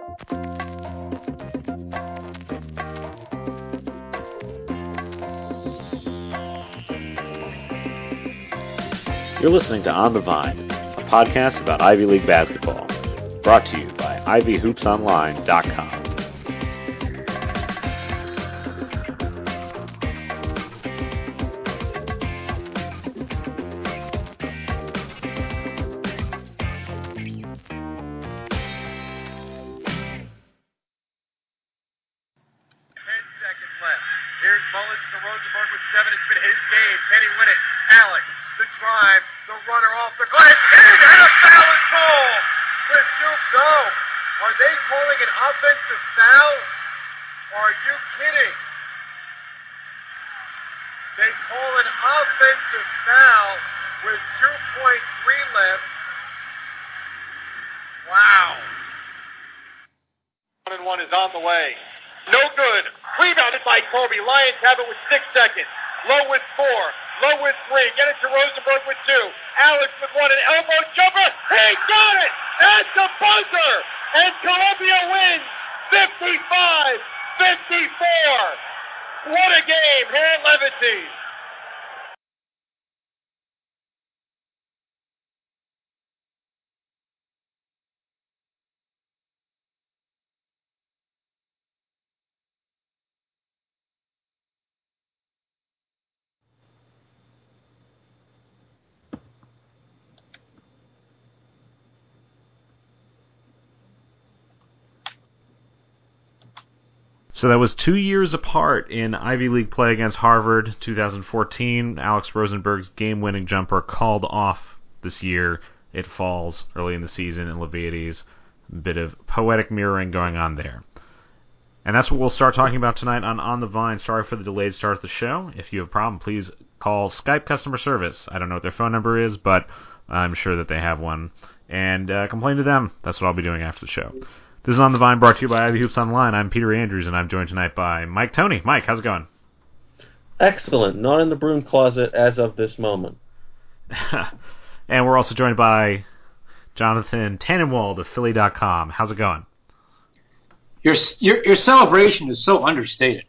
You're listening to On the Vine, a podcast about Ivy League basketball, brought to you by ivyhoopsonline.com. Here's Mullins to Rosenberg with 7. It's been his game. Can he win it? Alex, the drive, the runner off the glass, and a foul is called. With Duke, no. Are they calling an offensive foul? Are you kidding? They call an offensive foul with 2.3 left. Wow. 1-1 is on the way. No good. Rebounded by Kobe. Lions have it with 6 seconds. Low with 4. Low with 3. Get it to Rosenberg with 2. Alex with 1. An elbow jumper. He got it. At the buzzer. And Columbia wins 55-54. What a game here at Levitine. So that was 2 years apart in Ivy League play against Harvard, 2014. Alex Rosenberg's game-winning jumper called off this year. It falls early in the season in Leviades. A bit of poetic mirroring going on there. And that's what we'll start talking about tonight on the Vine. Sorry for the delayed start of the show. If you have a problem, please call Skype customer service. I don't know what their phone number is, but I'm sure that they have one. And complain to them. That's what I'll be doing after the show. This is On the Vine, brought to you by Ivy Hoops Online. I'm Peter Andrews, and I'm joined tonight by Mike Toney. Mike, how's it going? Excellent. Not in the broom closet as of this moment. And we're also joined by Jonathan Tannenwald of Philly.com. How's it going? Your celebration is so understated.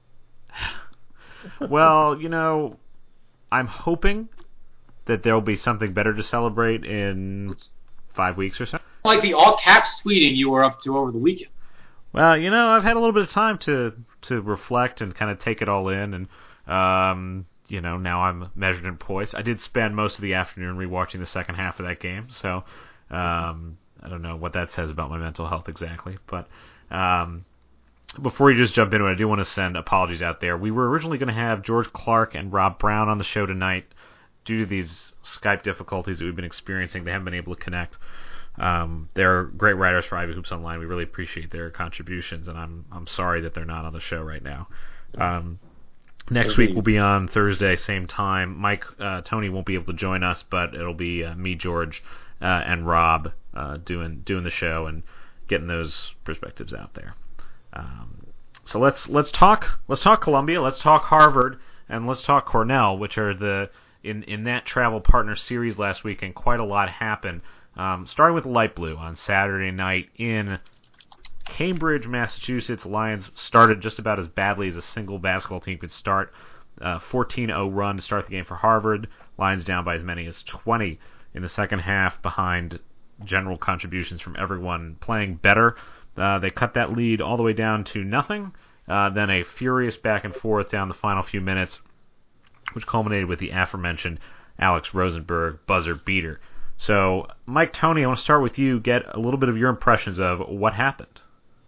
Well, you know, I'm hoping that there'll be something better to celebrate in 5 weeks or so. Like the all caps tweeting you were up to over the weekend. Well, you know, I've had a little bit of time to reflect and kind of take it all in, and you know, now I'm measured in poise. I did spend most of the afternoon rewatching the second half of that game, so I don't know what that says about my mental health exactly. But before you just jump into it, I do want to send apologies out there. We were originally going to have George Clark and Rob Brown on the show tonight. Due to these Skype difficulties that we've been experiencing, they haven't been able to connect. They're great writers for Ivy Hoops Online. We really appreciate their contributions, and I'm sorry that they're not on the show right now. Next week we'll be on Thursday, same time. Mike Toney won't be able to join us, but it'll be me, George, and Rob doing the show and getting those perspectives out there. So let's talk Columbia, let's talk Harvard, and let's talk Cornell, which are the in that travel partner series last week, and quite a lot happened. Starting with Light Blue on Saturday night in Cambridge, Massachusetts. Lions started just about as badly as a single basketball team could start. 14-0 run to start the game for Harvard. Lions down by as many as 20 in the second half behind general contributions from everyone playing better. They cut that lead all the way down to nothing. Then a furious back and forth down the final few minutes, which culminated with the aforementioned Alex Rosenberg buzzer beater. So, Mike Toney, I want to start with you. Get a little bit of your impressions of what happened.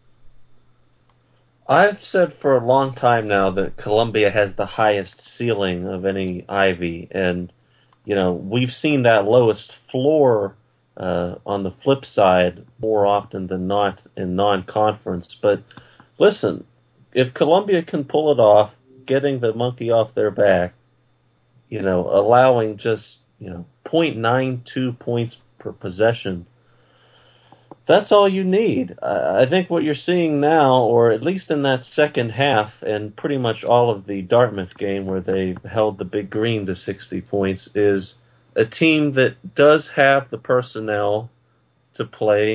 I've said for a long time now that Columbia has the highest ceiling of any Ivy, and you know we've seen that lowest floor on the flip side more often than not in non-conference. But listen, if Columbia can pull it off, getting the monkey off their back, you know, allowing just 0.92 points per possession, that's all you need. I think what you're seeing now, or at least in that second half, and pretty much all of the Dartmouth game where they held the Big Green to 60 points, is a team that does have the personnel to play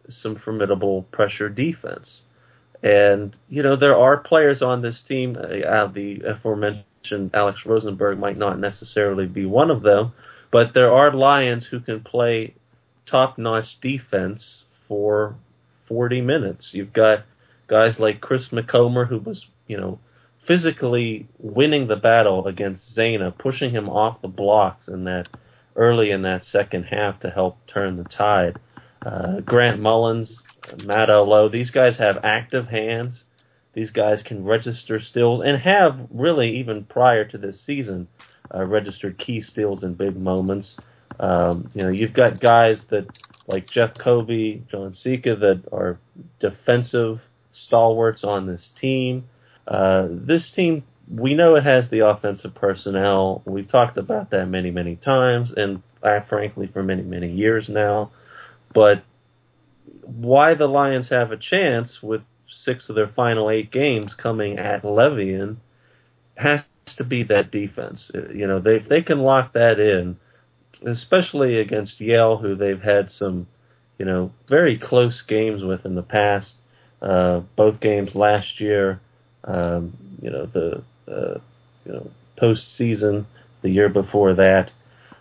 some formidable pressure defense. And, there are players on this team, the aforementioned Alex Rosenberg might not necessarily be one of them, but there are Lions who can play top-notch defense for 40 minutes. You've got guys like Chris McComber, who was, physically winning the battle against Zana, pushing him off the blocks early in that second half to help turn the tide. Grant Mullins, Matt Olo, these guys have active hands. These guys can register steals and have really, even prior to this season, registered key steals in big moments. You've got guys that like Jeff Kobe, John Sika, that are defensive stalwarts on this team. This team, we know it has the offensive personnel. We've talked about that many, many times, and frankly for many, many years now. But why the Lions have a chance with 6 of their final 8 games coming at Levian has to be that defense. If they can lock that in, especially against Yale, who they've had some, very close games with in the past. Both games last year, the postseason the year before that.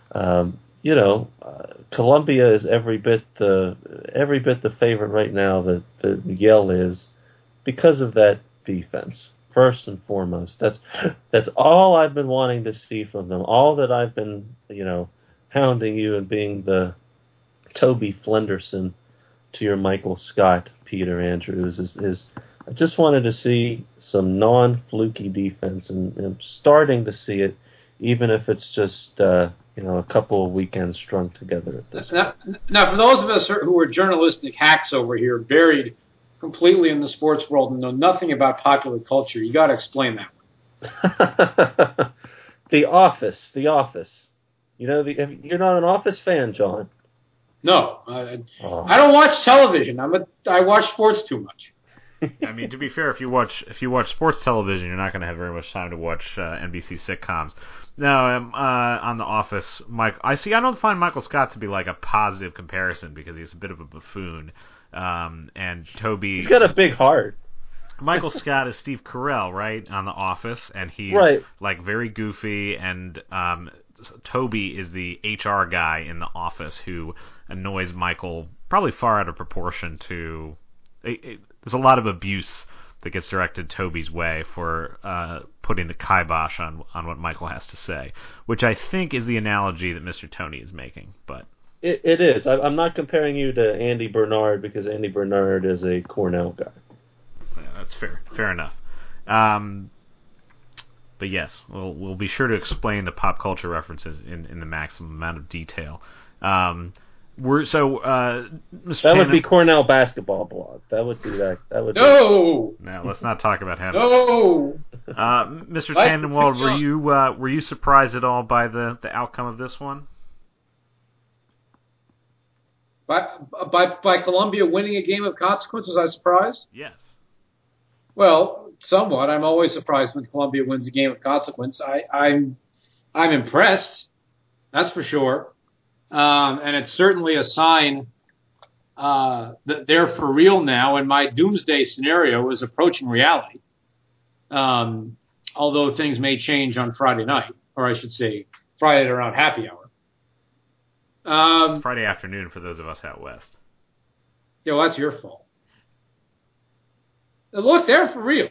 Columbia is every bit the favorite right now that Yale is because of that defense. First and foremost, that's all I've been wanting to see from them. All that I've been, hounding you and being the Toby Flenderson to your Michael Scott, Peter Andrews, is I just wanted to see some non-fluky defense, and I'm starting to see it, even if it's just a couple of weekends strung together at this point. Now, for those of us who are journalistic hacks over here, buried completely in the sports world and know nothing about popular culture, you got to explain that one. The Office. You're not an Office fan, John. No, I don't watch television. I watch sports too much. I mean, to be fair, if you watch sports television, you're not going to have very much time to watch NBC sitcoms. No, on The Office, I don't find Michael Scott to be like a positive comparison because he's a bit of a buffoon. And Toby, he's got a big heart. Michael Scott is Steve Carell, right, on The Office, and he's like very goofy, and Toby is the HR guy in The Office who annoys Michael probably far out of proportion to. There's a lot of abuse that gets directed Toby's way for putting the kibosh on what Michael has to say, which I think is the analogy that Mr. Tony is making. But it is. I'm not comparing you to Andy Bernard because Andy Bernard is a Cornell guy. Yeah, that's fair. Fair enough. But yes, we'll be sure to explain the pop culture references in the maximum amount of detail. Mr. That would be Cornell basketball blog. That would be that. No, let's not talk about him. No, Mr. Tannenwald, were you surprised at all by the outcome of this one? By Columbia winning a game of consequence, was I surprised? Yes. Well, somewhat. I'm always surprised when Columbia wins a game of consequence. I'm impressed, that's for sure. And it's certainly a sign that they're for real now, and my doomsday scenario is approaching reality. Although things may change on Friday night, or I should say Friday around happy hour. Friday afternoon for those of us out west. Yeah, well, that's your fault. Look, they're for real.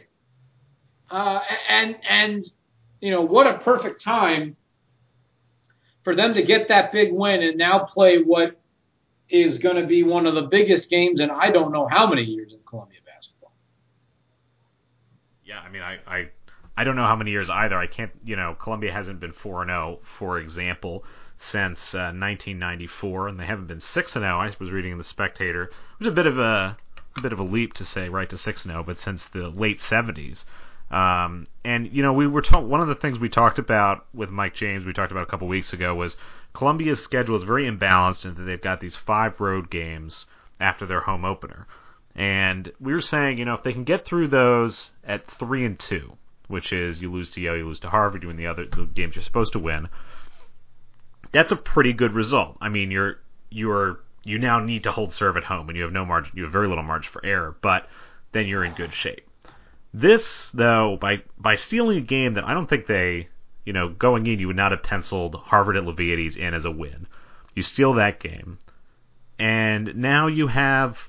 And what a perfect time for them to get that big win and now play what is going to be one of the biggest games in I don't know how many years in Columbia basketball. Yeah, I mean, I don't know how many years either. I can't, Columbia hasn't been 4-0, for example, since 1994, and they haven't been 6-0. I was reading in The Spectator. It was a bit of a leap to say right to 6-0, but since the late 70s. And we were one of the things we talked about with Mike James, we talked about a couple weeks ago, was Columbia's schedule is very imbalanced in that they've got these 5 road games after their home opener. And we were saying, if they can get through those at 3-2, which is you lose to Yale, you lose to Harvard, you win the games you're supposed to win, that's a pretty good result. I mean, you're you now need to hold serve at home, and you have no margin. You have very little margin for error, but then you're in good shape. This, though, by stealing a game that I don't think they, going in, you would not have penciled Harvard at Leviades in as a win. You steal that game, and now you have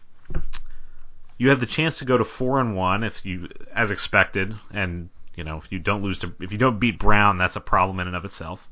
the chance to go to 4-1 if you, as expected, and if you don't beat Brown, that's a problem in and of itself.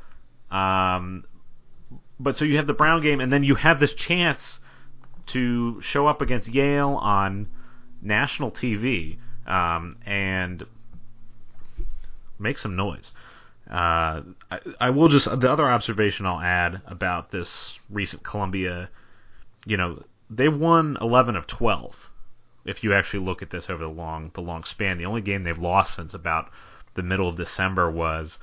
But so you have the Brown game, and then you have this chance to show up against Yale on national TV and make some noise. I will just, the other observation I'll add about this recent Columbia, they've won 11 of 12. If you actually look at this over the long span, the only game they've lost since about the middle of December was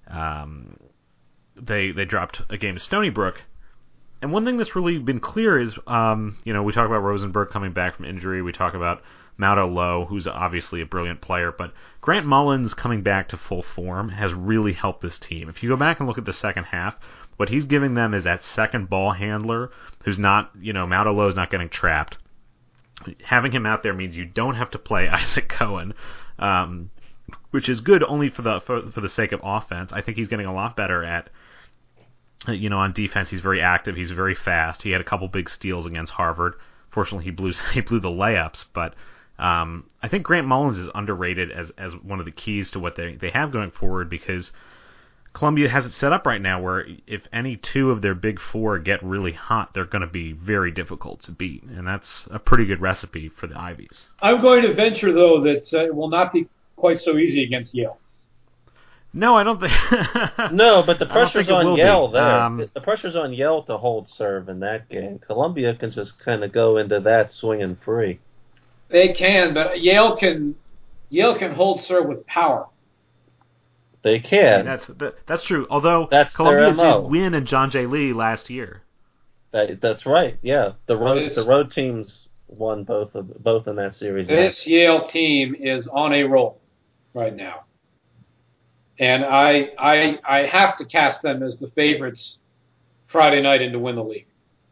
they dropped a game to Stony Brook. And one thing that's really been clear is, we talk about Rosenberg coming back from injury. We talk about Maudo Lowe, who's obviously a brilliant player. But Grant Mullins coming back to full form has really helped this team. If you go back and look at the second half, what he's giving them is that second ball handler who's not, Maudo Lowe's not getting trapped. Having him out there means you don't have to play Isaac Cohen, which is good only for the sake of offense. I think he's getting a lot better at, on defense. He's very active. He's very fast. He had a couple big steals against Harvard. Fortunately, he blew the layups. But I think Grant Mullins is underrated as one of the keys to what they have going forward, because Columbia has it set up right now where if any two of their big four get really hot, they're going to be very difficult to beat, and that's a pretty good recipe for the Ivies. I'm going to venture, though, that it will not be quite so easy against Yale. No, I don't think. No, but the pressure's on Yale there. The pressure's on Yale to hold serve in that game. Columbia can just kind of go into that swinging free. They can, but Yale can hold serve with power. They can. That's true. Although Columbia did win in John J. Lee last year. That's right. Yeah, the road teams won both in that series. This Yale team is on a roll right now, and I have to cast them as the favorites Friday night and to win the league.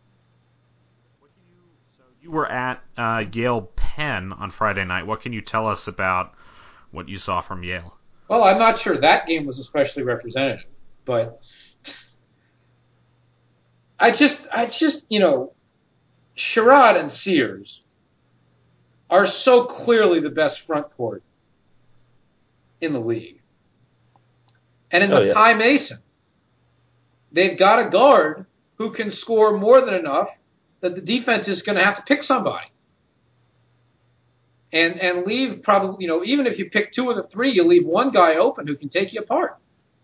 So you were at Yale Penn on Friday night. What can you tell us about what you saw from Yale? Well, I'm not sure that game was especially representative, but I just, Sherrod and Sears are so clearly the best front court in the league. And in Makai Mason, they've got a guard who can score more than enough that the defense is going to have to pick somebody. And leave probably, even if you pick two of the three, you leave one guy open who can take you apart.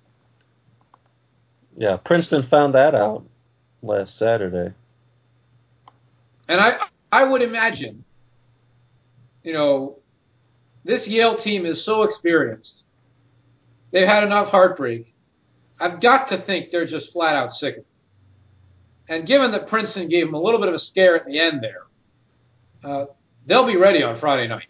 Yeah, Princeton found that out last Saturday. And I would imagine, this Yale team is so experienced. They've had enough heartbreak. I've got to think they're just flat out sick of it. And given that Princeton gave them a little bit of a scare at the end there, they'll be ready on Friday night.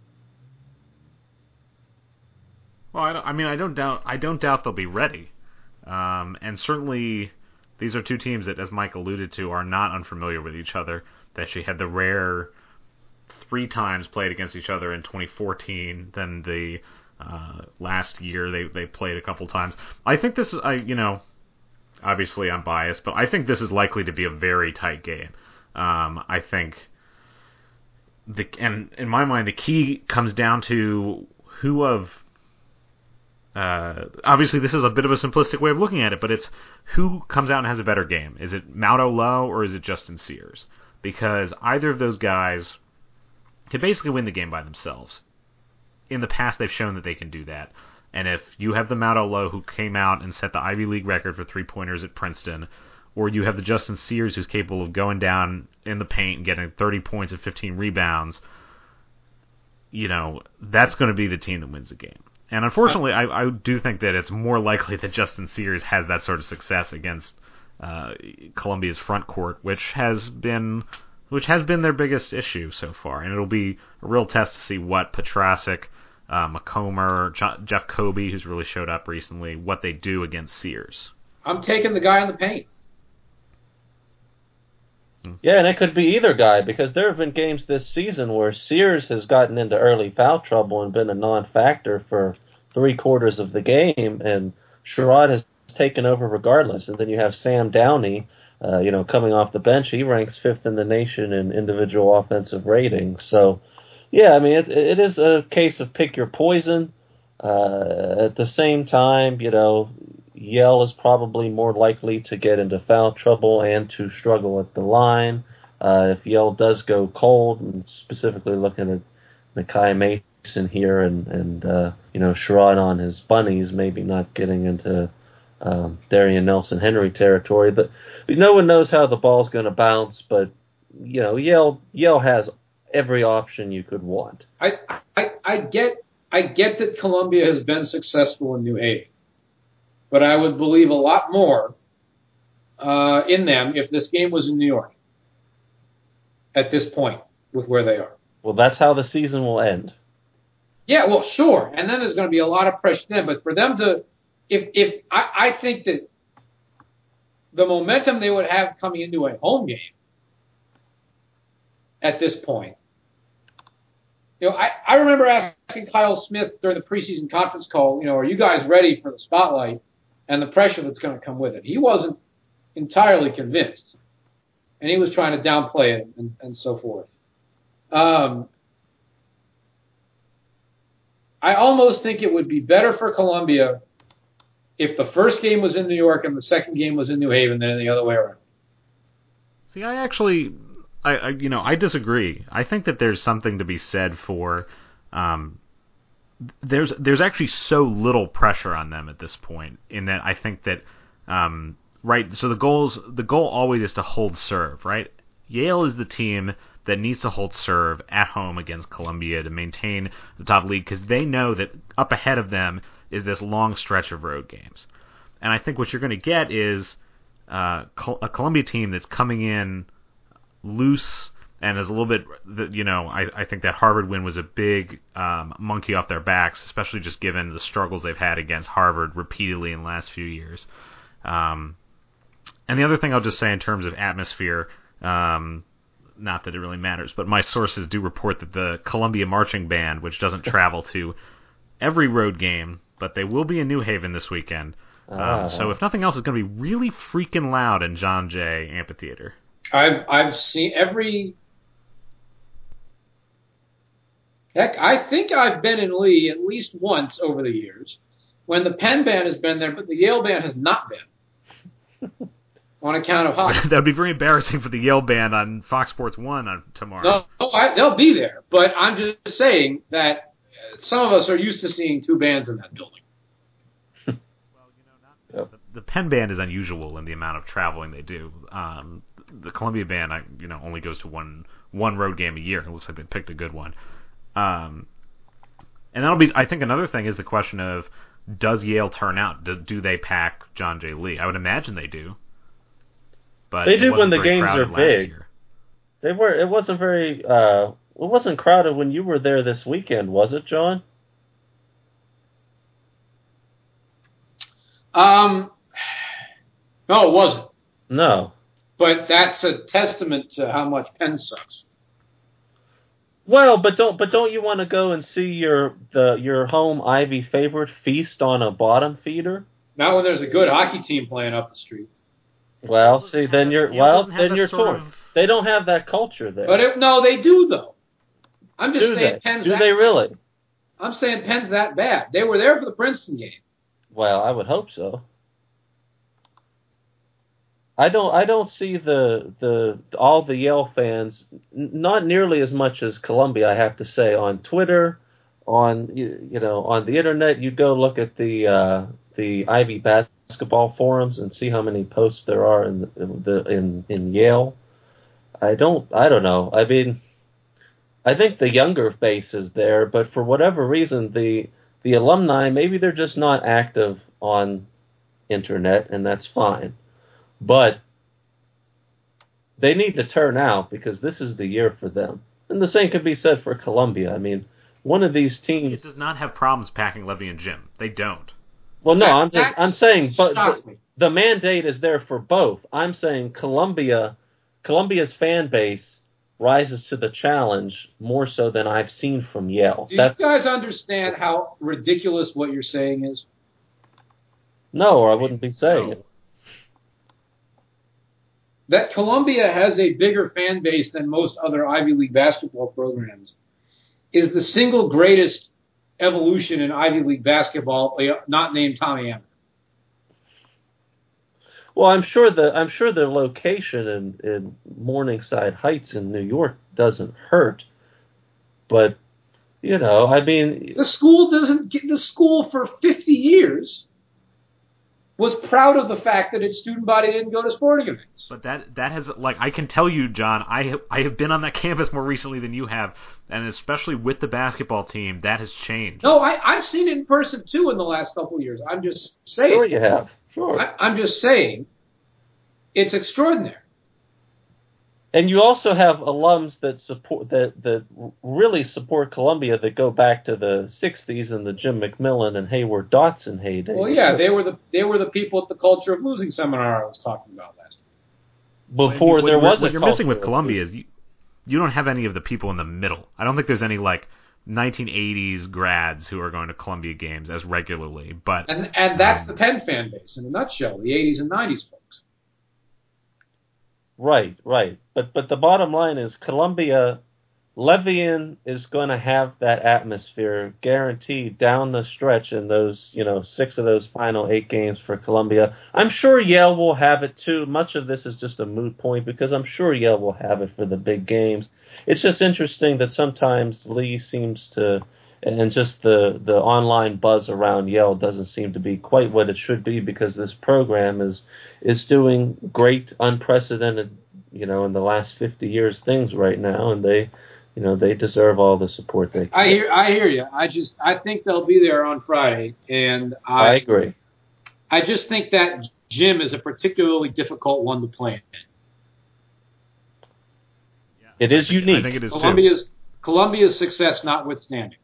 Well, I don't doubt they'll be ready. And certainly, these are two teams that, as Mike alluded to, are not unfamiliar with each other. They actually had the rare 3 times played against each other in 2014. Then the last year they played a couple times. I think this is, obviously I'm biased, but I think this is likely to be a very tight game. I think. And in my mind, the key comes down to who of... obviously, this is a bit of a simplistic way of looking at it, but it's who comes out and has a better game. Is it Maudo Lowe or is it Justin Sears? Because either of those guys can basically win the game by themselves. In the past, they've shown that they can do that. And if you have the Maudo Lowe who came out and set the Ivy League record for three-pointers at Princeton, or you have the Justin Sears who's capable of going down in the paint and getting 30 points and 15 rebounds, that's going to be the team that wins the game. And unfortunately, I do think that it's more likely that Justin Sears has that sort of success against Columbia's front court, which has been their biggest issue so far. And it'll be a real test to see what Petrasic, McComber, Jeff Kobe, who's really showed up recently, what they do against Sears. I'm taking the guy in the paint. Yeah, and it could be either guy, because there have been games this season where Sears has gotten into early foul trouble and been a non-factor for 3/4 of the game, and Sherrod has taken over regardless. And then you have Sam Downey, coming off the bench. He ranks 5th in the nation in individual offensive ratings. So, yeah, I mean, it is a case of pick your poison. At the same time, Yale is probably more likely to get into foul trouble and to struggle at the line. If Yale does go cold, and specifically looking at Nakai Mason here and Sherrod on his bunnies, maybe not getting into Darian Nelson-Henry territory. But no one knows how the ball's going to bounce, but Yale has every option you could want. I get that Columbia has been successful in New Haven, but I would believe a lot more in them if this game was in New York at this point with where they are. Well, that's how the season will end. Yeah, well, sure. And then there's going to be a lot of pressure then. But for them to, I think that the momentum they would have coming into a home game at this point, I remember asking Kyle Smith during the preseason conference call, are you guys ready for the spotlight and the pressure that's going to come with it? He wasn't entirely convinced, and he was trying to downplay it and so forth. I almost think it would be better for Columbia if the first game was in New York and the second game was in New Haven than the other way around. See, I disagree. I think that there's something to be said for there's actually so little pressure on them at this point, in that I think that so the goal always is to hold serve, right? Yale is the team that needs to hold serve at home against Columbia to maintain the top league, because they know that up ahead of them is this long stretch of road games. And I think what you're going to get is a Columbia team that's coming in loose and is a little bit, I think that Harvard win was a big monkey off their backs, especially just given the struggles they've had against Harvard repeatedly in the last few years. And the other thing I'll just say in terms of atmosphere, not that it really matters, but my sources do report that the Columbia Marching Band, which doesn't travel to every road game, but they will be in New Haven this weekend. So if nothing else, it's going to be really freaking loud in John Jay Amphitheater. I've seen every... Heck, I think I've been in Lee at least once over the years when the Penn Band has been there, but the Yale Band has not been. On account of hockey. That would be very embarrassing for the Yale Band on Fox Sports 1 tomorrow. No, they'll be there. But I'm just saying that some of us are used to seeing two bands in that building. The Penn Band is unusual in the amount of traveling they do. The Columbia Band, only goes to one road game a year. It looks like they picked a good one. And that'll be, I think, another thing is the question of, does Yale turn out? Do they pack John Jay Lee? I would imagine they do. But they do when the games are big. They were. It wasn't very. It wasn't crowded when you were there this weekend, was it, John? No, it wasn't. No. But that's a testament to how much Penn sucks. Well, but don't you want to go and see your home Ivy favorite feast on a bottom feeder? Not when there's a good hockey team playing up the street. Well, see, then you're torn. They don't have that culture there. But no, they do though. I'm just saying Penn's. Do they really? I'm saying Penn's that bad. They were there for the Princeton game. Well, I would hope so. I don't see all the Yale fans, not nearly as much as Columbia, I have to say, on Twitter, on the internet. You go look at the Ivy basketball forums and see how many posts there are in Yale. I don't know. I mean, I think the younger base is there, but for whatever reason, the alumni, maybe they're just not active on internet, and that's fine. But they need to turn out, because this is the year for them. And the same could be said for Columbia. I mean, one of these teams... It does not have problems packing Levy and Jim. They don't. Well, no, I'm saying but the mandate is there for both. I'm saying Columbia Columbia's fan base rises to the challenge more so than I've seen from Yale. Do you guys understand how ridiculous what you're saying is? No, or I wouldn't be saying it. That Columbia has a bigger fan base than most other Ivy League basketball programs is the single greatest evolution in Ivy League basketball, not named Tommy Emmer. Well, I'm sure the location in Morningside Heights in New York doesn't hurt, but I mean, the school for 50 years was proud of the fact that its student body didn't go to sporting events. But that has, like, I can tell you, John, I have been on that campus more recently than you have, and especially with the basketball team, that has changed. No, I've seen it in person too in the last couple of years. I'm just saying. Sure, you have. Sure. I'm just saying, it's extraordinary. And you also have alums that support that really support Columbia that go back to the '60s and the Jim McMillan and Hayward Dotson heyday. Well, yeah, they were the people at the Culture of Losing seminar I was talking about last time. Before there was what you're missing with Columbia is you don't have any of the people in the middle. I don't think there's any 1980s grads who are going to Columbia games as regularly. But and that's the Penn fan base in a nutshell, the 80s and 90s folks. Right. But the bottom line is Columbia, Levian is going to have that atmosphere guaranteed down the stretch in those, 6 of those final 8 games for Columbia. I'm sure Yale will have it too. Much of this is just a moot point because I'm sure Yale will have it for the big games. It's just interesting that sometimes Lee seems to, and just the online buzz around Yale doesn't seem to be quite what it should be because this program is doing great, unprecedented, in the last 50 years things right now, and they deserve all the support they can. I hear you. I think they'll be there on Friday, and I agree. I just think that gym is a particularly difficult one to play in. It is unique. I think it is Columbia's success notwithstanding.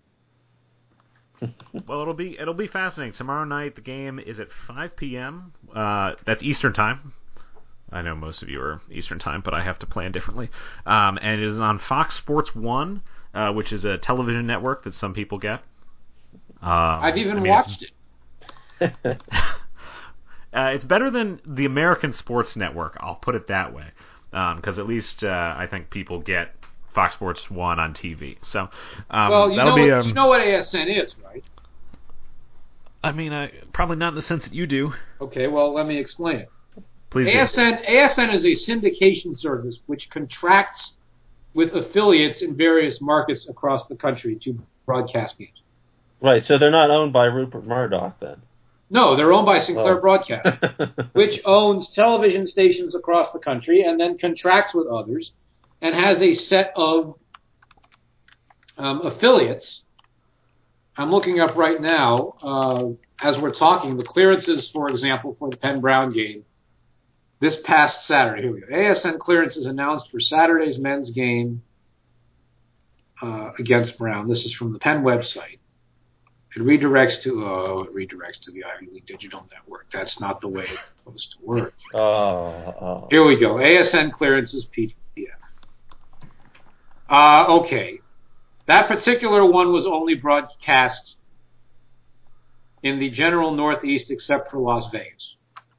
Well, it'll be fascinating. Tomorrow night, the game is at 5 p.m. That's Eastern time. I know most of you are Eastern time, but I have to plan differently. And it is on Fox Sports 1, which is a television network that some people get. I've even watched it. It's better than the American Sports Network, I'll put it that way. Because at least I think people get Fox Sports 1 on TV. So, you know what ASN is, right? I mean, probably not in the sense that you do. Okay, well, let me explain it. Please ASN is a syndication service which contracts with affiliates in various markets across the country to broadcast games. Right, so they're not owned by Rupert Murdoch then? No, they're owned by Sinclair Broadcast, which owns television stations across the country and then contracts with others and has a set of affiliates. I'm looking up right now, as we're talking, the clearances, for example, for the Penn-Brown game this past Saturday. Here we go. ASN clearances announced for Saturday's men's game against Brown. This is from the Penn website. It redirects to the Ivy League Digital Network. That's not the way it's supposed to work. Here we go. ASN clearances PDF. Okay. That particular one was only broadcast in the general Northeast except for Las Vegas.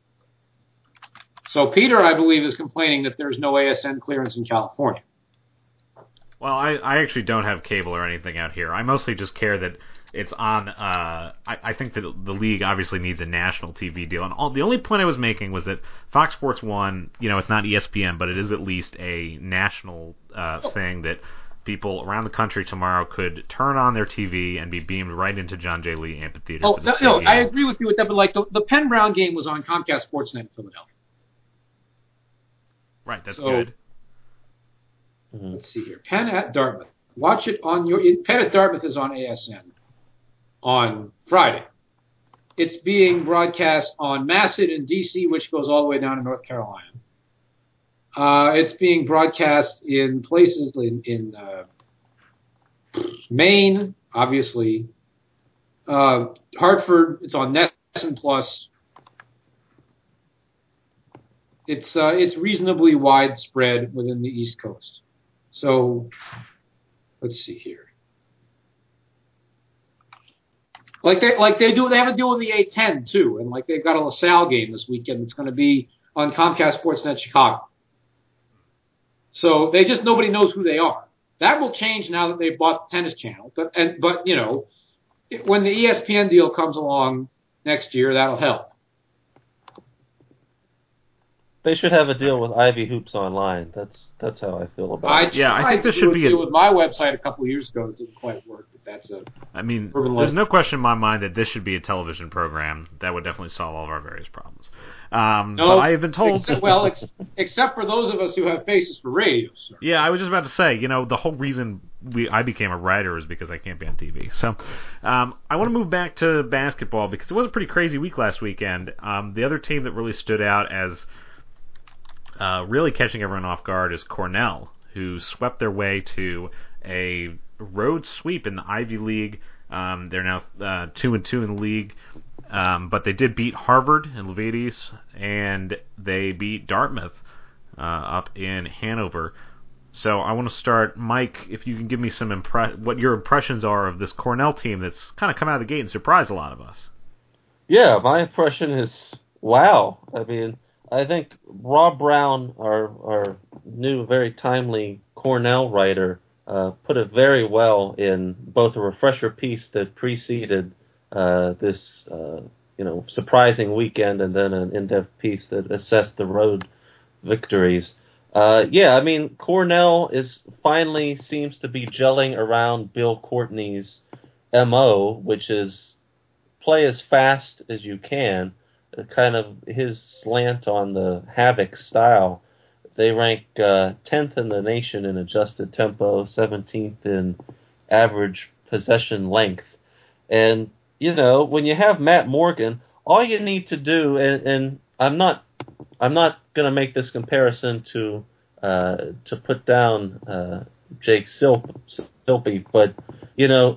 So Peter, I believe, is complaining that there's no ASN clearance in California. Well, I actually don't have cable or anything out here. I mostly just care that it's on. I think that the league obviously needs a national TV deal, and the only point I was making was that Fox Sports 1, it's not ESPN, but it is at least a national thing that people around the country tomorrow could turn on their TV and be beamed right into John J. Lee Amphitheater. Oh, no, I agree with you with that, but the Penn Brown game was on Comcast Sportsnet in Philadelphia. Right, that's good. Let's see here. Penn at Dartmouth. Watch it on Penn at Dartmouth is on ASN on Friday. It's being broadcast on Masset in D.C., which goes all the way down to North Carolina. It's being broadcast in places in Maine, obviously. Hartford, it's on NESN Plus. it's reasonably widespread within the East Coast. So let's see here. Like they have a deal with the A10 too, and like they've got a LaSalle game this weekend. It's going to be on Comcast Sportsnet Chicago. So nobody knows who they are. That will change now that they've bought the Tennis Channel. But you know, when the ESPN deal comes along next year, that'll help. They should have a deal with Ivy Hoops Online. That's how I feel about it. I think this should be a deal with my website a couple of years ago. It didn't quite work, but that's a. I mean, there's no question in my mind that this should be a television program. That would definitely solve all of our various problems. No, but I have been told. Except for those of us who have faces for radio, sir. Yeah, I was just about to say, you know, the whole reason I became a writer is because I can't be on TV. So I want to move back to basketball because it was a pretty crazy week last weekend. The other team that really stood out as really catching everyone off guard is Cornell, who swept their way to a road sweep in the Ivy League. They're now 2-2 in the league, but they did beat Harvard and Levites, and they beat Dartmouth up in Hanover. So I want to start, Mike, if you can give me some what your impressions are of this Cornell team that's kind of come out of the gate and surprised a lot of us. Yeah, my impression is, wow. I mean, I think Rob Brown, our new, very timely Cornell writer, put it very well in both a refresher piece that preceded this, surprising weekend, and then an in-depth piece that assessed the road victories. I mean, Cornell finally seems to be gelling around Bill Courtney's MO, which is play as fast as you can. Kind of his slant on the Havoc style. They rank 10th in the nation in adjusted tempo, 17th in average possession length. And, you know, when you have Matt Morgan, all you need to do, and I'm not going to make this comparison to put down Jake Silpy, but, you know,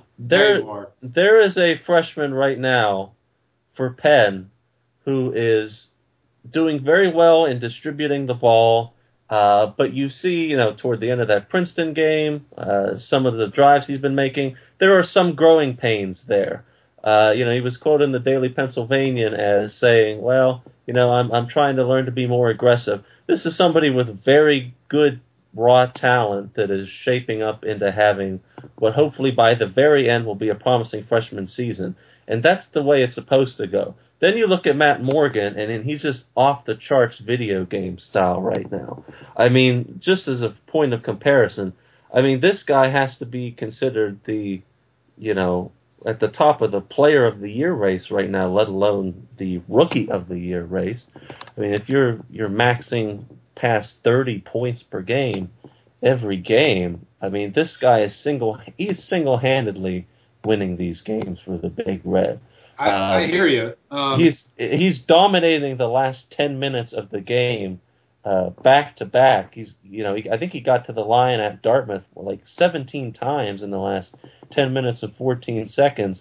there is a freshman right now for Penn who is doing very well in distributing the ball, but you see, you know, toward the end of that Princeton game, some of the drives he's been making, there are some growing pains there. He was quoted in the Daily Pennsylvanian as saying, well, you know, I'm trying to learn to be more aggressive. This is somebody with very good raw talent that is shaping up into having what hopefully by the very end will be a promising freshman season. And that's the way it's supposed to go. Then you look at Matt Morgan, and he's just off-the-charts video game style right now. I mean, just as a point of comparison, I mean, this guy has to be considered the, you know, at the top of the player of the year race right now, let alone the rookie of the year race. I mean, if you're maxing past 30 points per game every game, I mean, this guy is single-handedly winning these games for the Big Red. I hear you. He's dominating the last 10 minutes of the game back to back. I think he got to the line at Dartmouth like 17 times in the last 10 minutes and 14 seconds.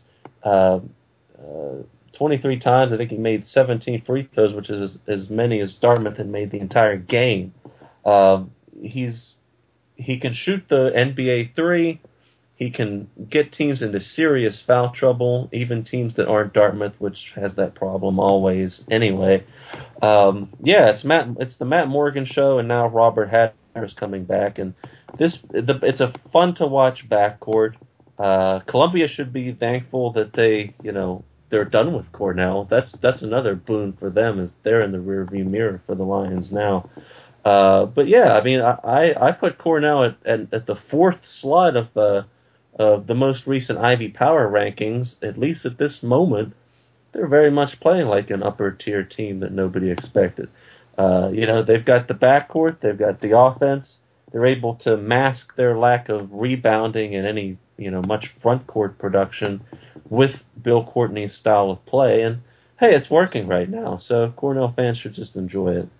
23 times. I think he made 17 free throws, which is as many as Dartmouth had made the entire game. He can shoot the NBA three. He can get teams into serious foul trouble, even teams that aren't Dartmouth, which has that problem always anyway. It's the Matt Morgan show, and now Robert Hatter's coming back, and it's a fun to watch backcourt. Columbia should be thankful that they're done with Cornell. That's another boon for them, as they're in the rearview mirror for the Lions now. I put Cornell at the fourth slot of the most recent Ivy Power rankings. At least at this moment, they're very much playing like an upper tier team that nobody expected. They've got the backcourt, they've got the offense. They're able to mask their lack of rebounding and any much front court production with Bill Courtney's style of play. And hey, it's working right now, so Cornell fans should just enjoy it.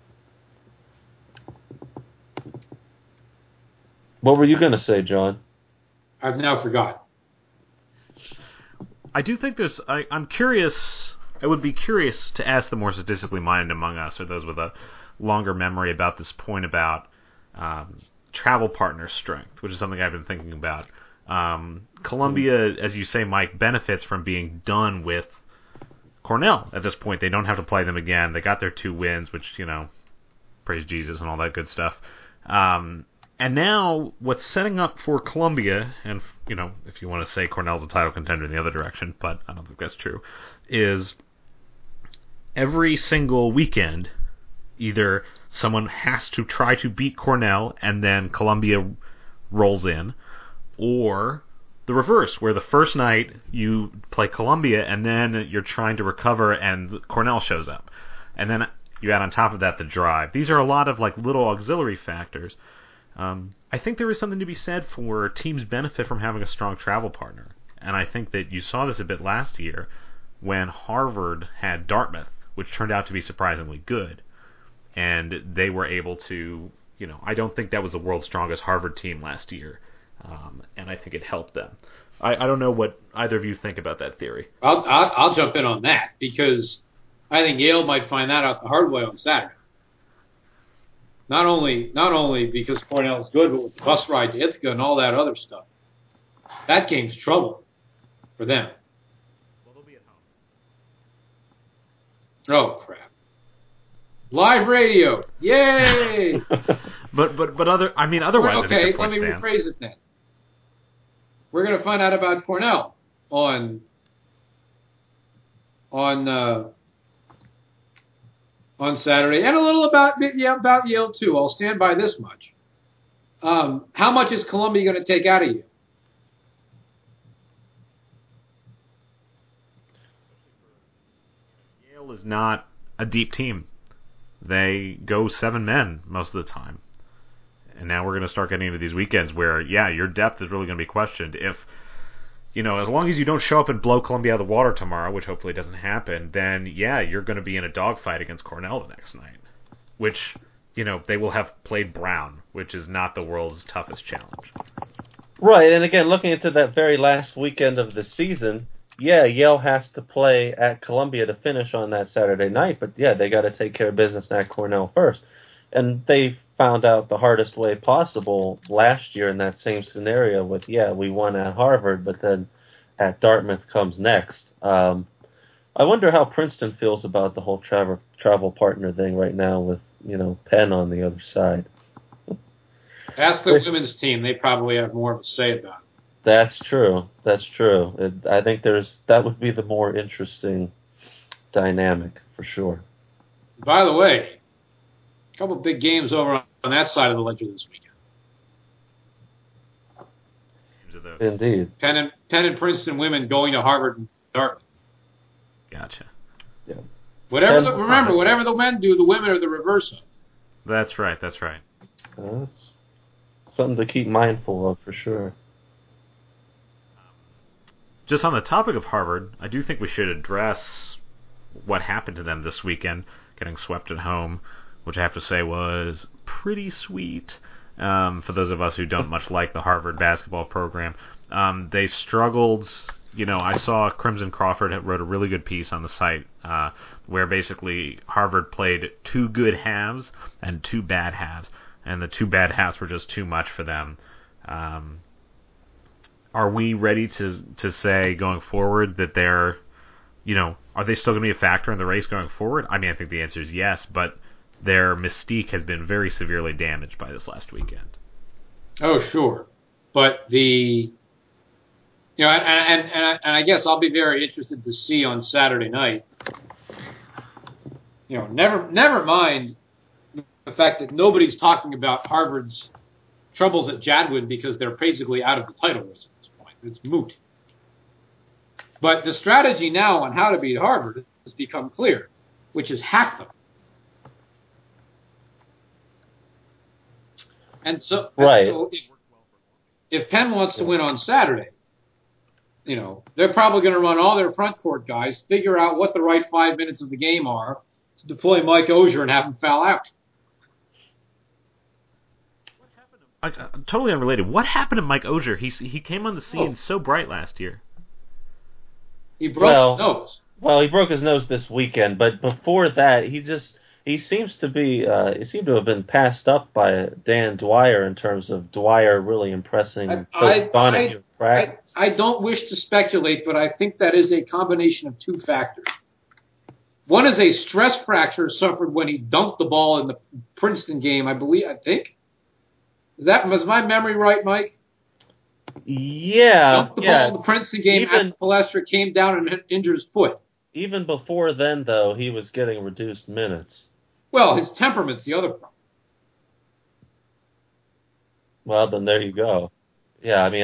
What were you going to say, John? I've now forgotten. I do think I'm curious. I would be curious to ask the more statistically minded among us, or those with a longer memory about this point about travel partner strength, which is something I've been thinking about. Columbia, as you say, Mike, benefits from being done with Cornell at this point. They don't have to play them again. They got their 2 wins, which, praise Jesus and all that good stuff. And now what's setting up for Columbia, and, if you want to say Cornell's a title contender in the other direction, but I don't think that's true, is every single weekend, either someone has to try to beat Cornell and then Columbia rolls in, or the reverse, where the first night you play Columbia and then you're trying to recover and Cornell shows up. And then you add on top of that the drive. These are a lot of little auxiliary factors. I think there is something to be said for teams benefit from having a strong travel partner. And I think that you saw this a bit last year when Harvard had Dartmouth, which turned out to be surprisingly good. And they were able to, I don't think that was the world's strongest Harvard team last year. And I think it helped them. I don't know what either of you think about that theory. I'll jump in on that because I think Yale might find that out the hard way on Saturday. Not only because Cornell's good, but with the bus ride to Ithaca and all that other stuff. That game's trouble for them. Well, they'll be at home. Oh, crap. Live radio. Yay! but otherwise, okay, I think let me rephrase it then. We're going to find out about Cornell on Saturday, and a little about Yale too. I'll stand by this much. How much is Columbia going to take out of you? Yale is not a deep team. They go 7 men most of the time. And now we're going to start getting into these weekends where, your depth is really going to be questioned. If, as long as you don't show up and blow Columbia out of the water tomorrow, which hopefully doesn't happen, then, you're going to be in a dogfight against Cornell the next night. Which, they will have played Brown, which is not the world's toughest challenge. Right, and again, looking into that very last weekend of the season, Yale has to play at Columbia to finish on that Saturday night, but they got to take care of business at Cornell first. And they found out the hardest way possible last year in that same scenario with, we won at Harvard, but then at Dartmouth comes next. I wonder how Princeton feels about the whole travel partner thing right now with, Penn on the other side. Ask the women's team. They probably have more of a say about it. That's true. I think that would be the more interesting dynamic for sure. By the way, a couple of big games over on that side of the ledger this weekend. Indeed. Penn and Princeton women going to Harvard and Dartmouth. Gotcha. Yeah. Whatever the men do, the women are the reverse of. That's right. That's something to keep mindful of for sure. Just on the topic of Harvard, I do think we should address what happened to them this weekend, getting swept at home, which I have to say was pretty sweet for those of us who don't much like the Harvard basketball program. They struggled. I saw Crimson Crawford wrote a really good piece on the site where basically Harvard played 2 good halves and 2 bad halves, and the 2 bad halves were just too much for them. Are we ready to say going forward that they're, are they still going to be a factor in the race going forward? I mean, I think the answer is yes, but their mystique has been very severely damaged by this last weekend. Oh, sure. But and I guess I'll be very interested to see on Saturday night. Never mind the fact that nobody's talking about Harvard's troubles at Jadwin because they're basically out of the title race. It's moot. But the strategy now on how to beat Harvard has become clear, which is hack them. And so if Penn wants to win on Saturday, they're probably going to run all their front court guys, figure out what the right 5 minutes of the game are to deploy Mike Ozier and have him foul out. Totally unrelated. What happened to Mike Ozier? He came on the scene so bright last year. He broke his nose. Well, he broke his nose this weekend, but before that, he he seems to be he seemed to have been passed up by Dan Dwyer in terms of Dwyer really impressing Coach Donahue. I don't wish to speculate, but I think that is a combination of two factors. One is a stress fracture suffered when he dunked the ball in the Princeton game, I think. Was my memory right, Mike? Yeah. Dunked the ball in the Princeton game after Palestra came down and injured his foot. Even before then, though, he was getting reduced minutes. Well, his temperament's the other problem. Well, then there you go. Yeah, I mean,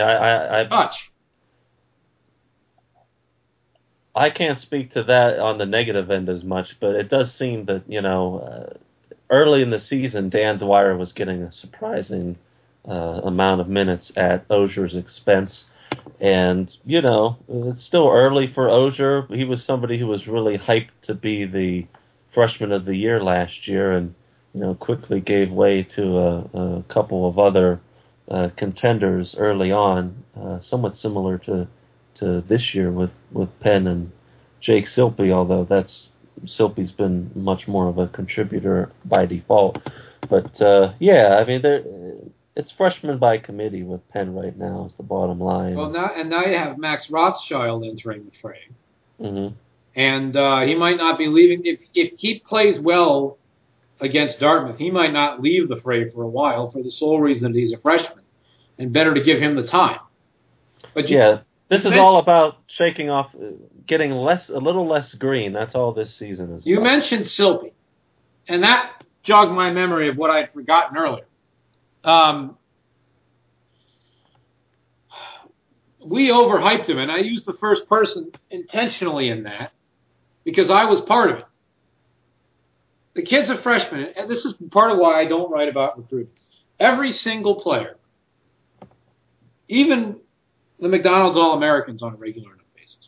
I can't speak to that on the negative end as much, but it does seem that, early in the season, Dan Dwyer was getting a surprising amount of minutes at Ozier's expense. And, it's still early for Ozier. He was somebody who was really hyped to be the freshman of the year last year and, quickly gave way to a couple of other contenders early on, somewhat similar to this year with Penn and Jake Silpe, although Silpe's been much more of a contributor by default. But, I mean, it's freshman by committee with Penn right now is the bottom line. Well, now you have Max Rothschild entering the fray. Mm-hmm. And he might not be leaving. If he plays well against Dartmouth, he might not leave the fray for a while for the sole reason that he's a freshman. And better to give him the time. But this is all about shaking off, getting a little less green. That's all this season is. You about. Mentioned Silpe, and that jogged my memory of what I'd forgotten earlier. We overhyped him, and I used the first person intentionally in that because I was part of it. The kid's a freshman, and this is part of why I don't write about recruiting. Every single player, even the McDonald's All-Americans on a regular basis,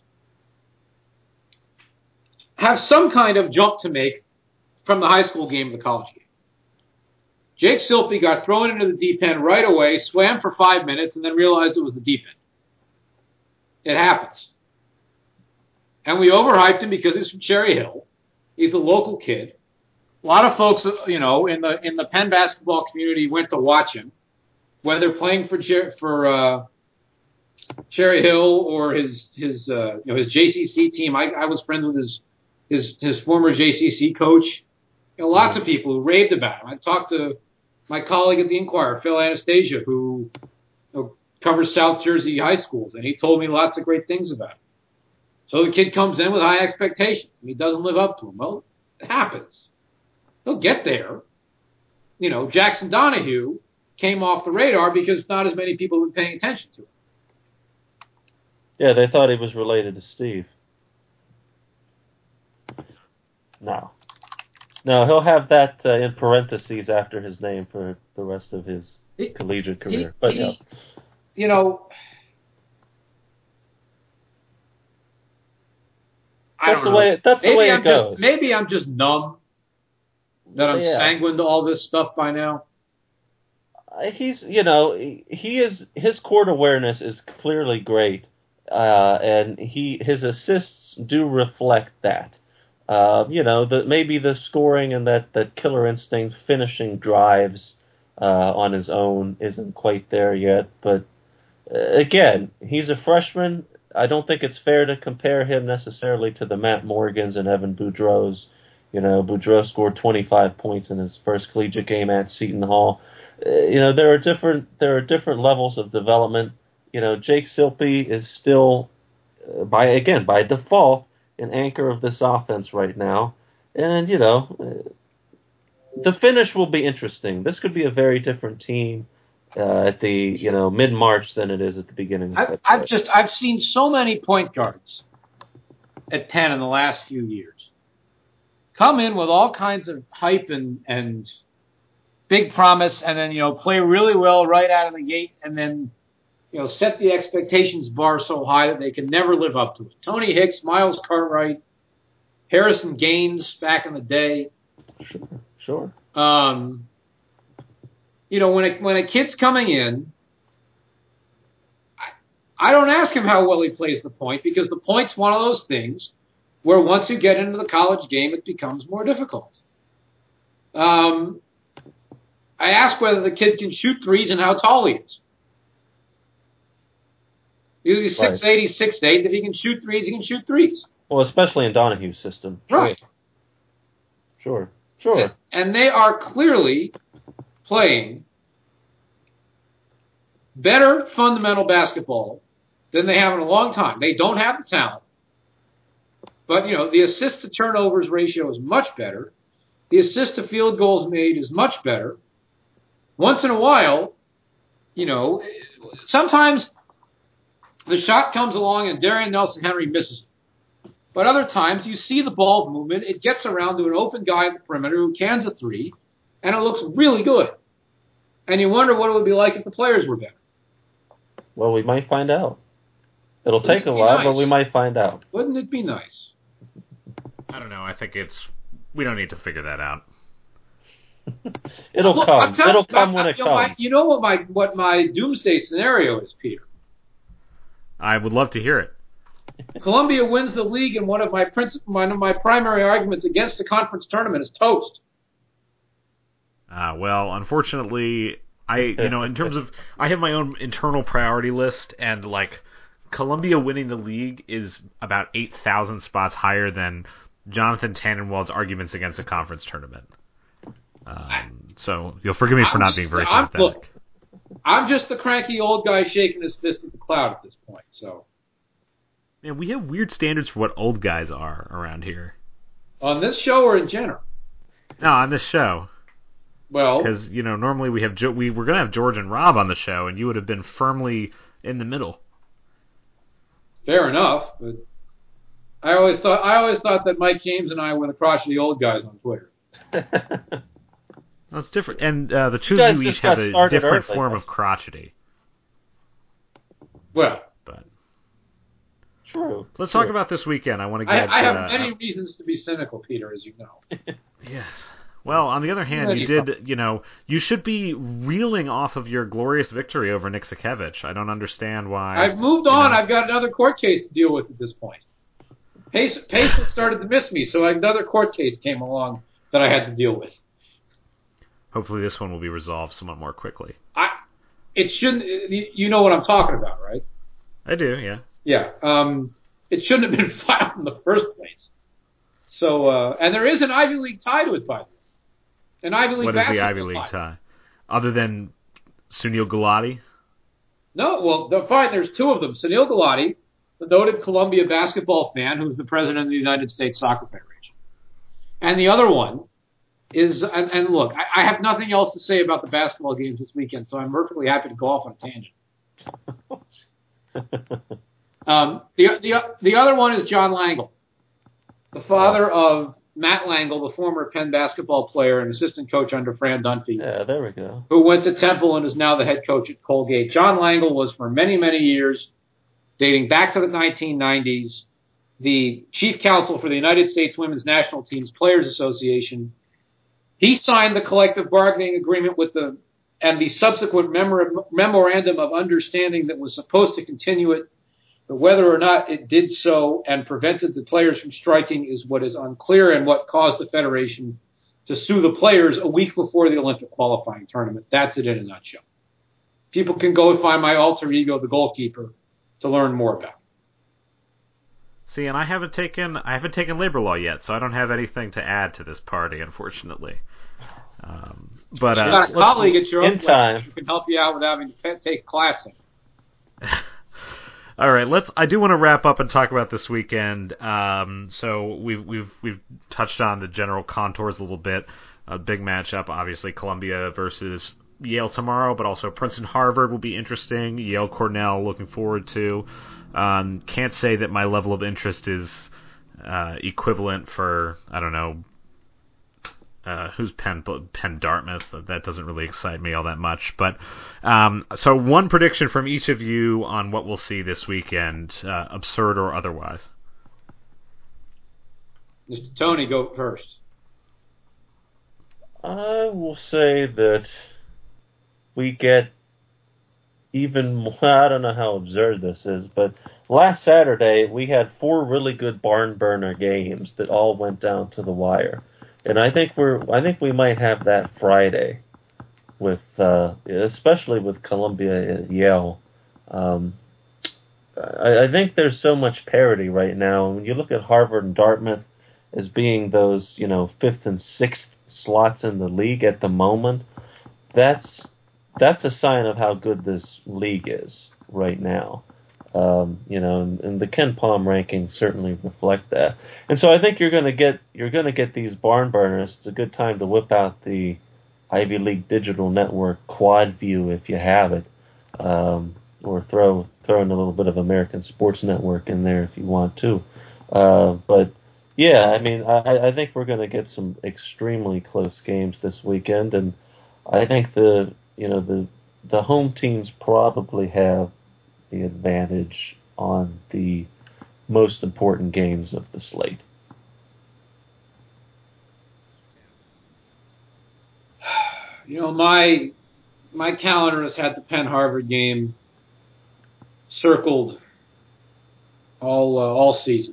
have some kind of jump to make from the high school game to the college game. Jake Silpe got thrown into the deep end right away, swam for 5 minutes, and then realized it was the deep end. It happens. And we overhyped him because he's from Cherry Hill. He's a local kid. A lot of folks, in the Penn basketball community went to watch him, whether playing for Cherry Hill or his JCC team. I was friends with his former JCC coach. Lots of people who raved about him. I talked to my colleague at the Inquirer, Phil Anastasia, who covers South Jersey high schools, and he told me lots of great things about him. So the kid comes in with high expectations, and he doesn't live up to them. Well, it happens. He'll get there. Jackson Donahue came off the radar because not as many people have been paying attention to him. Yeah, they thought he was related to Steve. No, he'll have that in parentheses after his name for the rest of his collegiate career. That's the way it goes. Maybe I'm just numb that I'm sanguine to all this stuff by now. His court awareness is clearly great, and his assists do reflect that. Maybe the scoring and that killer instinct, finishing drives on his own isn't quite there yet. But again, he's a freshman. I don't think it's fair to compare him necessarily to the Matt Morgans and Evan Boudreau's. Boudreau scored 25 points in his first collegiate game at Seton Hall. There are different levels of development. Jake Silpe is still by default an anchor of this offense right now, and the finish will be interesting. This could be a very different team at the mid-March than it is at the beginning of February. I've seen so many point guards at Penn in the last few years come in with all kinds of hype and big promise, and then play really well right out of the gate, and then set the expectations bar so high that they can never live up to it. Tony Hicks, Miles Cartwright, Harrison Gaines back in the day. Sure. When a kid's coming in, I don't ask him how well he plays the point, because the point's one of those things where once you get into the college game, it becomes more difficult. I asked whether the kid can shoot threes and how tall he is. He's 6'8", he's 6'8". If he can shoot threes, he can shoot threes. Well, especially in Donahue's system. Right. Sure. And they are clearly playing better fundamental basketball than they have in a long time. They don't have the talent. But, the assist to turnovers ratio is much better. The assist to field goals made is much better. Once in a while, sometimes the shot comes along and Darian Nelson-Henry misses it. But other times you see the ball movement, it gets around to an open guy at the perimeter who cans a three, and it looks really good. And you wonder what it would be like if the players were better. Well, we might find out. It'll take a while, but we might find out. Wouldn't it be nice? I don't know. I think we don't need to figure that out. It'll come. It'll come when it comes. You know what my doomsday scenario is, Peter? I would love to hear it. Columbia wins the league, and one of my primary arguments against the conference tournament is toast. Well, unfortunately, in terms of, I have my own internal priority list, and Columbia winning the league is about 8,000 spots higher than Jonathan Tannenwald's arguments against a conference tournament. So you'll forgive me for not being very sympathetic. Look, I'm just the cranky old guy shaking his fist at the cloud at this point. So, man, we have weird standards for what old guys are around here. On this show or in general? No, on this show. Well, because normally we were going to have George and Rob on the show, and you would have been firmly in the middle. Fair enough, but I always thought that Mike James and I were the crotchety old guys on Twitter. That's different, and the two of you each have a different form of crotchety. Well, but true. Let's talk about this weekend. I want to get. I have many reasons to be cynical, Peter, as you know. Yes. Well, on the other hand, you should be reeling off of your glorious victory over Nick Sakevich. I don't understand why. I've moved on. I've got another court case to deal with at this point. Payson started to miss me, so another court case came along that I had to deal with. Hopefully this one will be resolved somewhat more quickly. It shouldn't. You know what I'm talking about, right? I do, yeah. Yeah. It shouldn't have been filed in the first place. So, and there is an Ivy League tie to it, by the way. An Ivy League basketball tie. What is the Ivy League tie? Other than Sunil Gulati? No, well, fine, there's two of them. Sunil Gulati, the noted Columbia basketball fan who's the president of the United States Soccer Federation. And the other one is, and look, I have nothing else to say about the basketball games this weekend, so I'm perfectly happy to go off on a tangent. The other one is John Langle, the father of Matt Langle, the former Penn basketball player and assistant coach under Fran Dunphy. Yeah, there we go. Who went to Temple and is now the head coach at Colgate. John Langle was for many, many years, dating back to the 1990s, the chief counsel for the United States Women's National Team's Players Association. He signed the collective bargaining agreement and the subsequent memorandum of understanding that was supposed to continue it. But whether or not it did so and prevented the players from striking is what is unclear, and what caused the Federation to sue the players a week before the Olympic qualifying tournament. That's it in a nutshell. People can go and find my alter ego, the goalkeeper, to learn more about. See, and I haven't taken labor law yet, so I don't have anything to add to this party, unfortunately. But you've got a colleague at your own time who can help you out with having to take a class in. All right, I do want to wrap up and talk about this weekend. So we've touched on the general contours a little bit. A big matchup, obviously, Columbia versus Yale tomorrow, but also Princeton Harvard will be interesting. Yale Cornell, looking forward to. Can't say that my level of interest is equivalent for, I don't know, who's Penn Dartmouth. That doesn't really excite me all that much. But so one prediction from each of you on what we'll see this weekend, absurd or otherwise. Mr. Tony, go first. I will say that we get even more, I don't know how absurd this is, but last Saturday we had 4 really good barn burner games that all went down to the wire. And I think we might have that Friday with especially with Columbia and Yale. I think there's so much parity right now. When you look at Harvard and Dartmouth as being those, fifth and sixth slots in the league at the moment, that's a sign of how good this league is right now. And the Ken Palm rankings certainly reflect that. And so I think you're going to get these barn burners. It's a good time to whip out the Ivy League Digital Network Quad View if you have it, or throw in a little bit of American Sports Network in there if you want to. But yeah, I mean, I think we're going to get some extremely close games this weekend, and I think the home teams probably have the advantage on the most important games of the slate. My calendar has had the Penn Harvard game circled all season,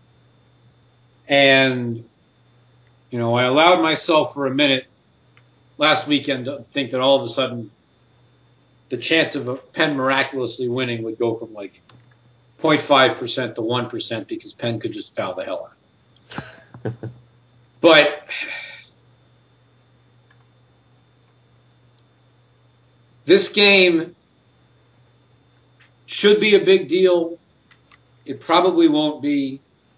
and I allowed myself for a minute last weekend to think that all of a sudden the chance of Penn miraculously winning would go from like 0.5% to 1% because Penn could just foul the hell out. But this game should be a big deal. It probably won't be.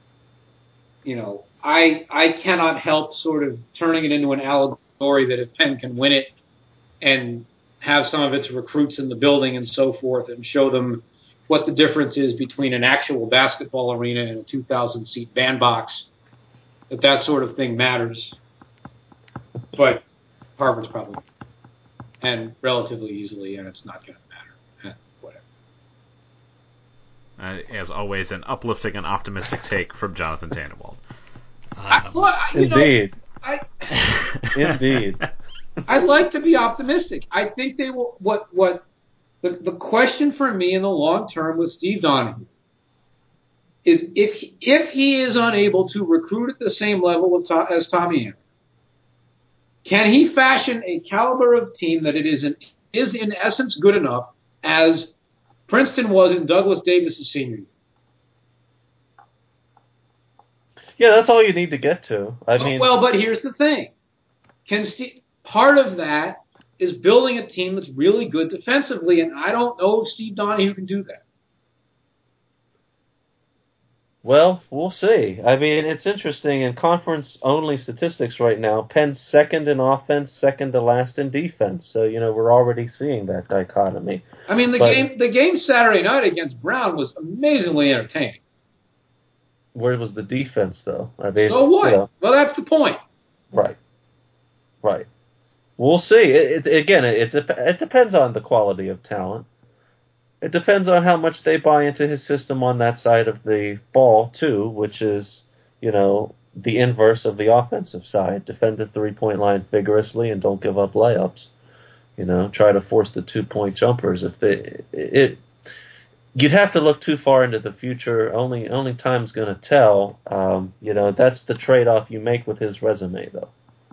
I cannot help sort of turning it into an allegory that if Penn can win it and have some of its recruits in the building and so forth and show them what the difference is between an actual basketball arena and a 2,000-seat bandbox, that sort of thing matters. But Harvard's probably, and relatively easily, and it's not going to matter. Whatever. As always, an uplifting and optimistic take from Jonathan Tannenwald. Indeed. Indeed. I'd like to be optimistic. I think they will. The question for me in the long term with Steve Donahue is if he is unable to recruit at the same level as Tommy Hammer, can he fashion a caliber of team that it is in essence good enough as Princeton was in Douglas Davis' senior year? Yeah, that's all you need to get to. But here's the thing: part of that is building a team that's really good defensively, and I don't know if Steve Donahue can do that. Well, we'll see. I mean, it's interesting. In conference-only statistics right now, Penn's second in offense, second to last in defense. So, we're already seeing that dichotomy. I mean, the game Saturday night against Brown was amazingly entertaining. Where was the defense, though? So what? Well, that's the point. Right. We'll see. It depends on the quality of talent. It depends on how much they buy into his system on that side of the ball, too, which is, the inverse of the offensive side. Defend the three-point line vigorously and don't give up layups. Try to force the 2-point jumpers. You'd have to look too far into the future. Only time's going to tell. That's the trade-off you make with his resume, though.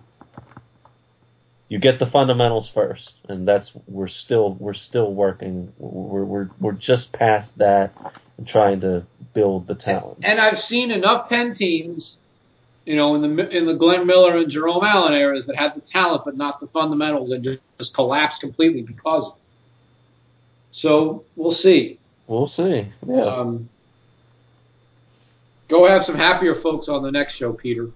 You get the fundamentals first, and we're still working. We're just past that and trying to build the talent. And I've seen enough Penn teams, in the Glenn Miller and Jerome Allen eras that had the talent but not the fundamentals and just collapsed completely because of it. So we'll see. We'll see. Yeah. Go have some happier folks on the next show, Peter.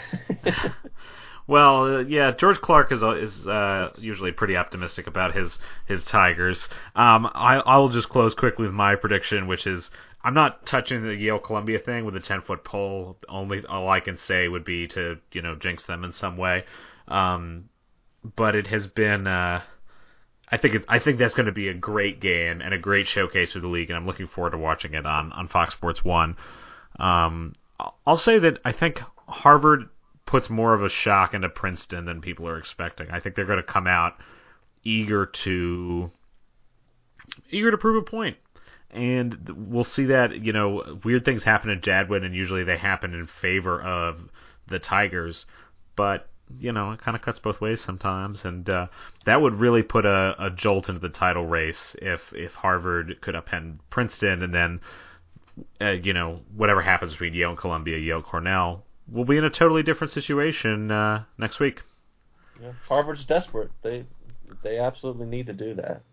Well, George Clark is usually pretty optimistic about his Tigers. I will just close quickly with my prediction, which is I'm not touching the Yale-Columbia thing with a 10-foot pole. All I can say would be to jinx them in some way. But it has been. I think that's going to be a great game and a great showcase for the league, and I'm looking forward to watching it on Fox Sports 1. I'll say that I think Harvard puts more of a shock into Princeton than people are expecting. I think they're going to come out eager to prove a point. And we'll see that, weird things happen in Jadwin, and usually they happen in favor of the Tigers. but it kind of cuts both ways sometimes, and that would really put a jolt into the title race if Harvard could upend Princeton, and then whatever happens between Yale and Columbia, Yale Cornell, we'll be in a totally different situation next week. Yeah, Harvard's desperate. They absolutely need to do that.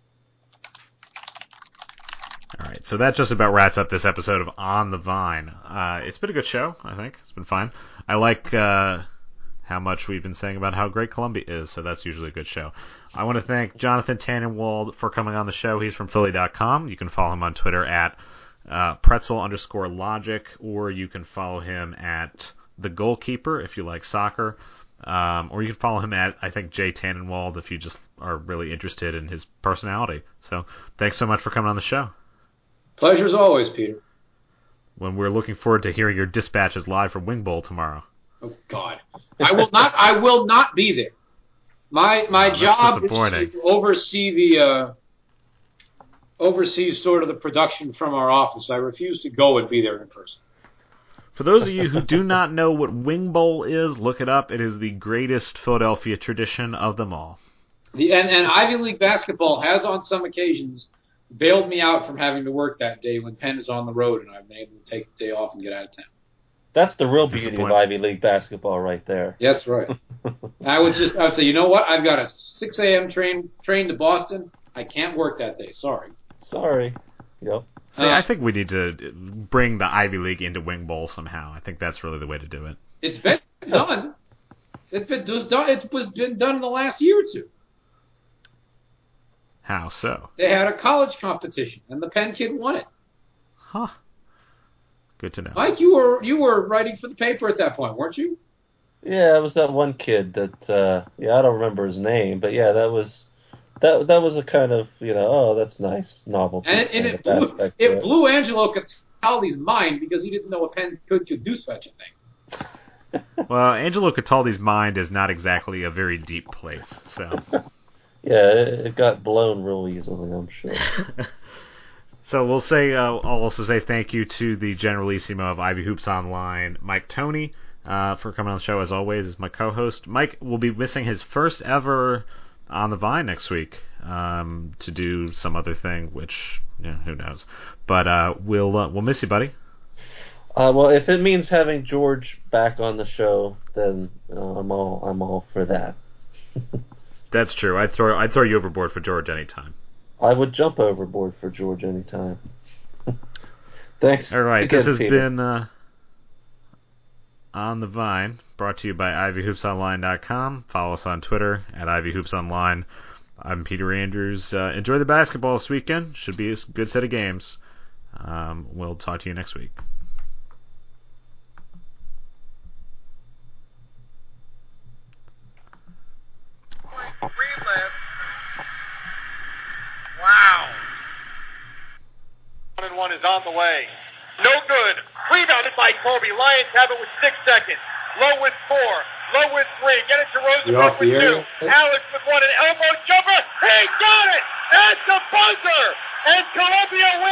All right, so that just about wraps up this episode of On the Vine. It's been a good show, I think. It's been fun. I like how much we've been saying about how great Columbia is, so that's usually a good show. I want to thank Jonathan Tannenwald for coming on the show. He's from Philly.com. You can follow him on Twitter at pretzel_logic, or you can follow him at The Goalkeeper if you like soccer, or you can follow him at, I think, Jay Tannenwald if you just are really interested in his personality. So thanks so much for coming on the show. Pleasure as always, Peter. When we're looking forward to hearing your dispatches live from Wing Bowl tomorrow. Oh God, I will not be there. My job is to oversee sort of the production from our office. I refuse to go and be there in person. For those of you who do not know what Wing Bowl is, look it up. It is the greatest Philadelphia tradition of them all. And Ivy League basketball has on some occasions bailed me out from having to work that day when Penn is on the road and I've been able to take the day off and get out of town. That's the real beauty of Ivy League basketball right there. That's right. I would say, you know what? I've got a 6 a.m. train to Boston. I can't work that day. Sorry. Yep. See, I think we need to bring the Ivy League into Wing Bowl somehow. I think that's really the way to do it. It's been done. It was been done in the last year or two. How so? They had a college competition, and the Penn kid won it. Huh. Good to know. Mike, you were writing for the paper at that point, weren't you? Yeah, it was that one kid that I don't remember his name, but yeah, that was a kind of that's nice novelty. And it blew Angelo Cataldi's mind because he didn't know a Penn could do such a thing. Well, Angelo Cataldi's mind is not exactly a very deep place, so. Yeah, it got blown real easily, I'm sure. So we'll say, I'll also say thank you to the Generalissimo of Ivy Hoops Online, Mike Toney, for coming on the show as always as my co-host. Mike will be missing his first ever On the Vine next week to do some other thing, which who knows. But we'll miss you, buddy. Well, if it means having George back on the show, then I'm all for that. That's true. I'd throw you overboard for George anytime. I would jump overboard for George anytime. Thanks. All right, again, this has Peter. been On the Vine, brought to you by IvyHoopsOnline.com. Follow us on Twitter at IvyHoopsOnline. I'm Peter Andrews. Enjoy the basketball this weekend. Should be a good set of games. We'll talk to you next week. Three left. Wow. 1-1 is on the way. No good. Rebounded by Kobe. Lions have it with 6 seconds. Low with 4. Low with 3. Get it to Rosenberg with 2. Alex with 1. An elbow jumper. He got it. That's the buzzer. And Columbia wins.